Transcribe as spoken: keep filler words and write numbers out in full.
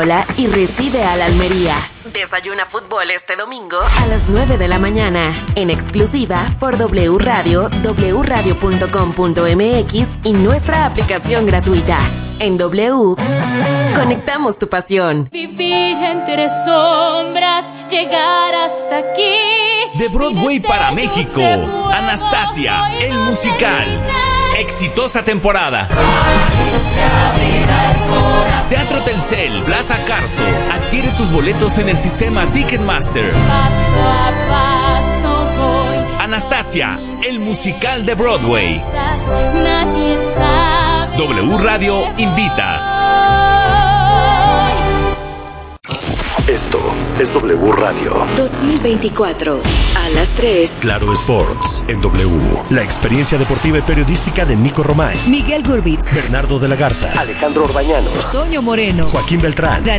y recibe al Almería. Desayuna fútbol este domingo a las nueve de la mañana, en exclusiva por W Radio, w radio punto com punto m x y nuestra aplicación gratuita. En W, conectamos tu pasión. Vivir entre sombras, llegar hasta aquí. De Broadway para México, Anastasia, el musical. Exitosa temporada. Teatro Telcel, Plaza Carso. Adquiere tus boletos en el sistema Ticketmaster. Paso a paso voy. Anastasia, el musical de Broadway. Nadie sabe. W Radio invita. Esto es W Radio. dos mil veinticuatro, a las tres. Claro Sports, en W. La experiencia deportiva y periodística de Nico Romay, Miguel Gurbitz, Bernardo de la Garza, Alejandro Orbañanos, Toño Moreno, Joaquín Beltrán,